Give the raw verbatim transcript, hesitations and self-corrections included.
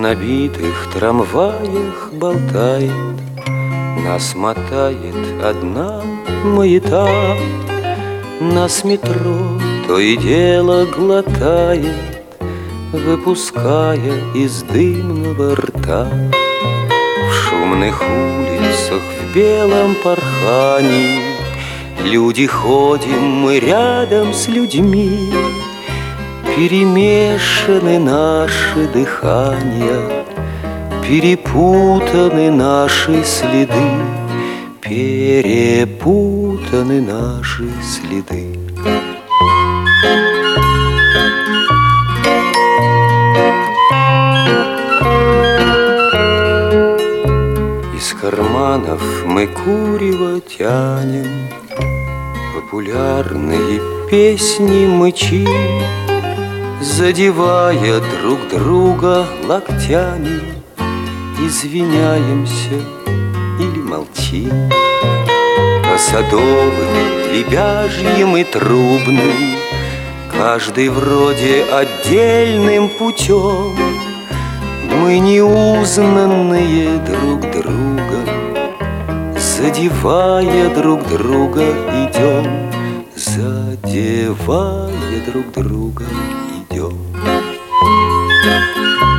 набитых трамваях болтает, нас мотает одна маята. Нас метро то и дело глотает, выпуская из дымного рта. В шумных улицах в белом порхании люди ходим, мы рядом с людьми. Перемешаны наши дыхания, перепутаны наши следы, перепутаны наши следы. Из карманов мы курево тянем, популярные песни мычим, задевая друг друга локтями, извиняемся или молчим. По садовым, лебяжьим и трубным, каждый вроде отдельным путем, мы неузнанные друг другом, задевая друг друга идем, задевая друг друга идем.